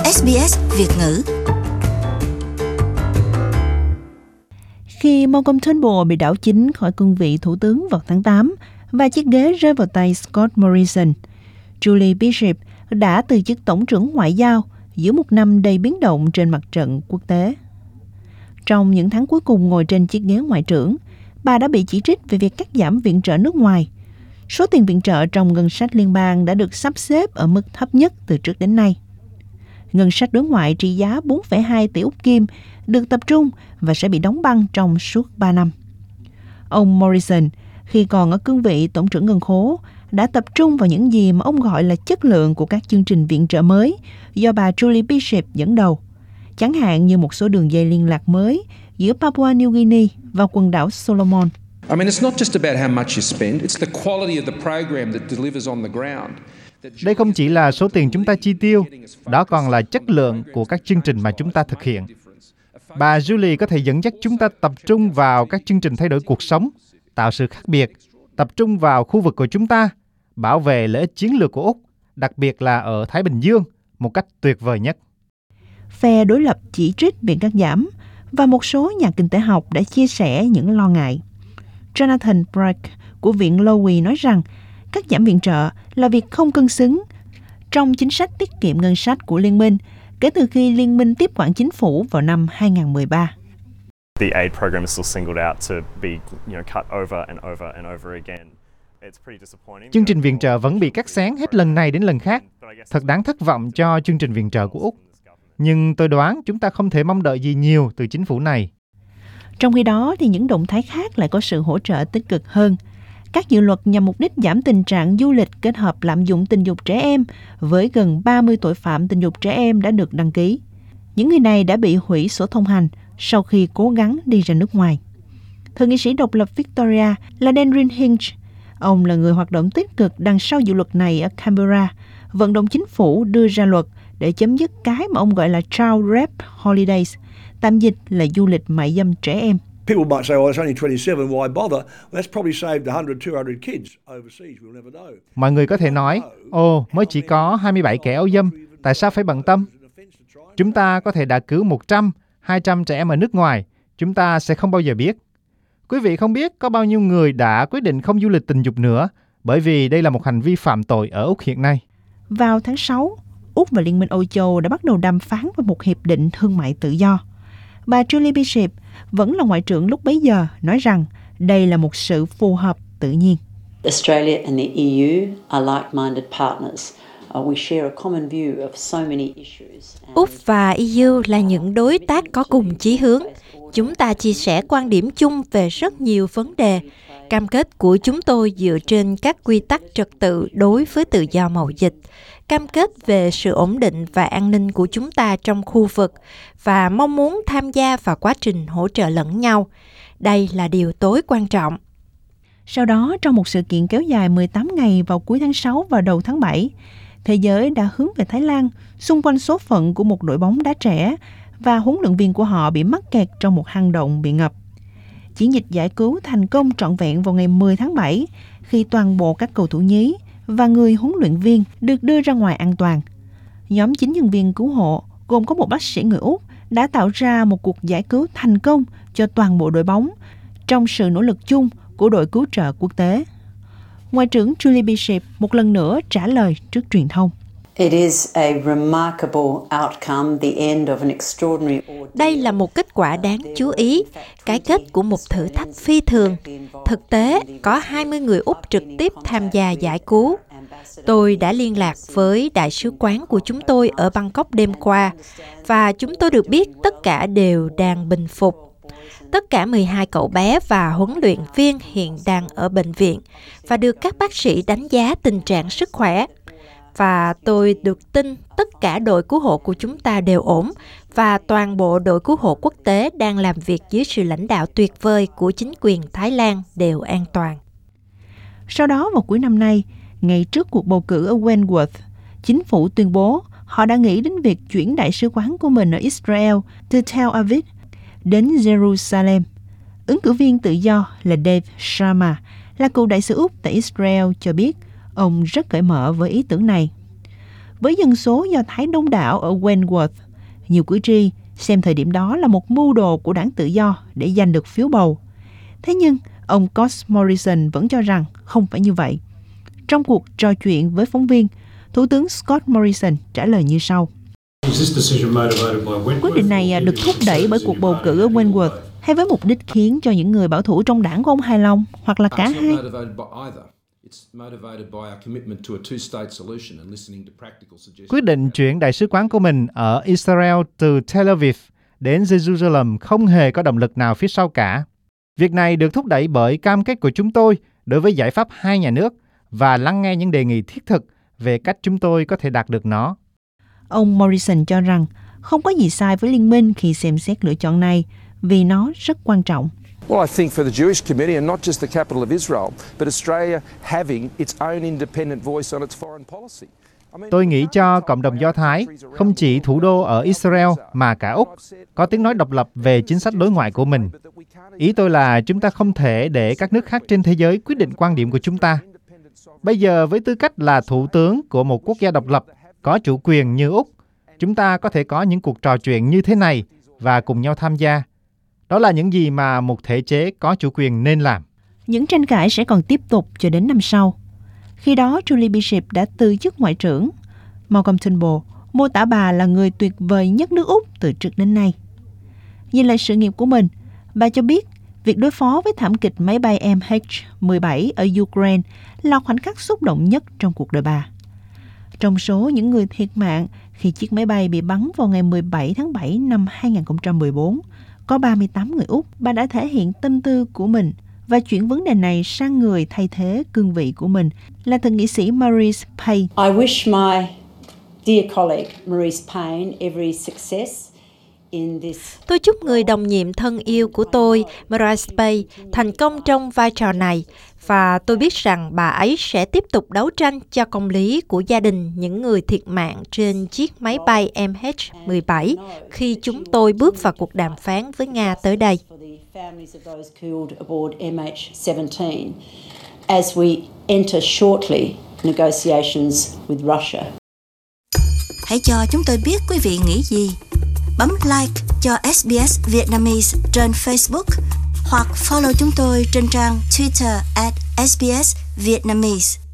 SBS Việt ngữ. Khi Malcolm Turnbull bị đảo chính khỏi cương vị thủ tướng vào tháng 8 và chiếc ghế rơi vào tay Scott Morrison, Julie Bishop đã từ chức tổng trưởng ngoại giao giữa một năm đầy biến động trên mặt trận quốc tế. Trong những tháng cuối cùng ngồi trên chiếc ghế ngoại trưởng, bà đã bị chỉ trích về việc cắt giảm viện trợ nước ngoài. Số tiền viện trợ trong ngân sách liên bang đã được sắp xếp ở mức thấp nhất từ trước đến nay. Ngân sách đối ngoại trị giá 4,2 tỷ Úc Kim được tập trung và sẽ bị đóng băng trong suốt 3 năm. Ông Morrison, khi còn ở cương vị tổng trưởng ngân khố, đã tập trung vào những gì mà ông gọi là chất lượng của các chương trình viện trợ mới do bà Julie Bishop dẫn đầu, chẳng hạn như một số đường dây liên lạc mới giữa Papua New Guinea và quần đảo Solomon. Đây không chỉ là số tiền chúng ta chi tiêu, đó còn là chất lượng của các chương trình mà chúng ta thực hiện. Bà Julie có thể dẫn dắt chúng ta tập trung vào các chương trình thay đổi cuộc sống, tạo sự khác biệt, tập trung vào khu vực của chúng ta, bảo vệ lợi ích chiến lược của Úc, đặc biệt là ở Thái Bình Dương, một cách tuyệt vời nhất. Phe đối lập chỉ trích việc cắt giảm, và một số nhà kinh tế học đã chia sẻ những lo ngại. Jonathan Brack của Viện Lowy nói rằng cắt giảm viện trợ là việc không cân xứng trong chính sách tiết kiệm ngân sách của Liên minh kể từ khi Liên minh tiếp quản chính phủ vào năm 2013. The aid program is still singled out to be, cut over and over and over again. It's pretty disappointing. Chương trình viện trợ vẫn bị cắt xén hết lần này đến lần khác. Thật đáng thất vọng cho chương trình viện trợ của Úc. Nhưng tôi đoán chúng ta không thể mong đợi gì nhiều từ chính phủ này. Trong khi đó thì những động thái khác lại có sự hỗ trợ tích cực hơn. Các dự luật nhằm mục đích giảm tình trạng du lịch kết hợp lạm dụng tình dục trẻ em với gần 30 tội phạm tình dục trẻ em đã được đăng ký. Những người này đã bị hủy sổ thông hành sau khi cố gắng đi ra nước ngoài. Thượng nghị sĩ độc lập Victoria là Daniel Hinch. Ông là người hoạt động tích cực đằng sau dự luật này ở Canberra, vận động chính phủ đưa ra luật để chấm dứt cái mà ông gọi là Child Rape Holidays, tạm dịch là du lịch mại dâm trẻ em. People might say, it's only 27, why bother? Well, that's probably saved 100, 200 kids overseas, we'll never know. Mọi người có thể nói, mới chỉ có 27 kẻ ấu dâm, tại sao phải bận tâm? Chúng ta có thể đã cứu 100, 200 trẻ em ở nước ngoài, chúng ta sẽ không bao giờ biết. Quý vị không biết có bao nhiêu người đã quyết định không du lịch tình dục nữa, bởi vì đây là một hành vi phạm tội ở Úc hiện nay. Vào tháng 6, Úc và Liên minh Âu Châu đã bắt đầu đàm phán về một hiệp định thương mại tự do. Bà Julie Bishop vẫn là ngoại trưởng lúc bấy giờ nói rằng đây là một sự phù hợp tự nhiên. Australia and the EU are like-minded partners. We share a common view of so many issues. Úc và EU là những đối tác có cùng chí hướng. Chúng ta chia sẻ quan điểm chung về rất nhiều vấn đề. Cam kết của chúng tôi dựa trên các quy tắc trật tự đối với tự do mậu dịch, cam kết về sự ổn định và an ninh của chúng ta trong khu vực và mong muốn tham gia vào quá trình hỗ trợ lẫn nhau. Đây là điều tối quan trọng. Sau đó, trong một sự kiện kéo dài 18 ngày vào cuối tháng 6 và đầu tháng 7, thế giới đã hướng về Thái Lan xung quanh số phận của một đội bóng đá trẻ và huấn luyện viên của họ bị mắc kẹt trong một hang động bị ngập. Chiến dịch giải cứu thành công trọn vẹn vào ngày 10 tháng 7 khi toàn bộ các cầu thủ nhí và người huấn luyện viên được đưa ra ngoài an toàn. Nhóm 9 nhân viên cứu hộ, gồm có một bác sĩ người Úc, đã tạo ra một cuộc giải cứu thành công cho toàn bộ đội bóng trong sự nỗ lực chung của đội cứu trợ quốc tế. Ngoại trưởng Julie Bishop một lần nữa trả lời trước truyền thông. Đây là một kết quả đáng chú ý, cái kết của một thử thách phi thường. Thực tế, có 20 người Úc trực tiếp tham gia giải cứu. Tôi đã liên lạc với đại sứ quán của chúng tôi ở Bangkok đêm qua, và chúng tôi được biết tất cả đều đang bình phục. Tất cả 12 cậu bé và huấn luyện viên hiện đang ở bệnh viện và được các bác sĩ đánh giá tình trạng sức khỏe. Và tôi được tin tất cả đội cứu hộ của chúng ta đều ổn và toàn bộ đội cứu hộ quốc tế đang làm việc dưới sự lãnh đạo tuyệt vời của chính quyền Thái Lan đều an toàn. Sau đó vào cuối năm nay, ngay trước cuộc bầu cử ở Wentworth, chính phủ tuyên bố họ đã nghĩ đến việc chuyển đại sứ quán của mình ở Israel từ Tel Aviv đến Jerusalem. Ứng cử viên tự do là Dave Sharma, là cựu đại sứ Úc tại Israel cho biết ông rất cởi mở với ý tưởng này. với dân số Do Thái đông đảo ở Wentworth. Nhiều cử tri xem thời điểm đó là một mưu đồ của đảng Tự do để giành được phiếu bầu. Thế nhưng, ông Scott Morrison vẫn cho rằng không phải như vậy. Trong cuộc trò chuyện với phóng viên, Thủ tướng Scott Morrison trả lời như sau. Quyết định này được thúc đẩy bởi cuộc bầu cử ở Wentworth hay với mục đích khiến cho những người bảo thủ trong đảng của ông hài lòng, hoặc là cả hai? Quyết định chuyển đại sứ quán của mình ở Israel từ Tel Aviv đến Jerusalem không hề có động lực nào phía sau cả. Việc này được thúc đẩy bởi cam kết của chúng tôi đối với giải pháp hai nhà nước và lắng nghe những đề nghị thiết thực về cách chúng tôi có thể đạt được nó. Ông Morrison cho rằng không có gì sai với liên minh khi xem xét lựa chọn này vì nó rất quan trọng. Well, I think for the Jewish community, and not just the capital of Israel, but Australia having its own independent voice on its foreign policy. Tôi nghĩ cho cộng đồng Do Thái, không chỉ thủ đô ở Israel mà cả Úc, có tiếng nói độc lập về chính sách đối ngoại của mình. Ý tôi là chúng ta không thể để các nước khác trên thế giới quyết định quan điểm của chúng ta. Bây giờ với tư cách là thủ tướng của một quốc gia độc lập, có chủ quyền như Úc, chúng ta có thể có những cuộc trò chuyện như thế này và cùng nhau tham gia. Đó là những gì mà một thể chế có chủ quyền nên làm. Những tranh cãi sẽ còn tiếp tục cho đến năm sau. Khi đó, Julie Bishop đã từ chức ngoại trưởng. Malcolm Turnbull mô tả bà là người tuyệt vời nhất nước Úc từ trước đến nay. Nhìn lại sự nghiệp của mình, bà cho biết việc đối phó với thảm kịch máy bay MH17 ở Ukraine là khoảnh khắc xúc động nhất trong cuộc đời bà. Trong số những người thiệt mạng khi chiếc máy bay bị bắn vào ngày 17 tháng 7 năm 2014, có 38 người Úc. Bà đã thể hiện tâm tư của mình và chuyển vấn đề này sang người thay thế cương vị của mình là thượng nghị sĩ Marise Payne. I wish my dear colleague Marise Payne every success in this. Tôi chúc người đồng nhiệm thân yêu của tôi, Marise Payne, thành công trong vai trò này, và tôi biết rằng bà ấy sẽ tiếp tục đấu tranh cho công lý của gia đình những người thiệt mạng trên chiếc máy bay MH17 khi chúng tôi bước vào cuộc đàm phán với Nga tới đây. As we enter shortly negotiations with Russia. Hãy cho chúng tôi biết quý vị nghĩ gì. Bấm like cho SBS Vietnamese trên Facebook hoặc follow chúng tôi trên trang Twitter @SBS Vietnamese.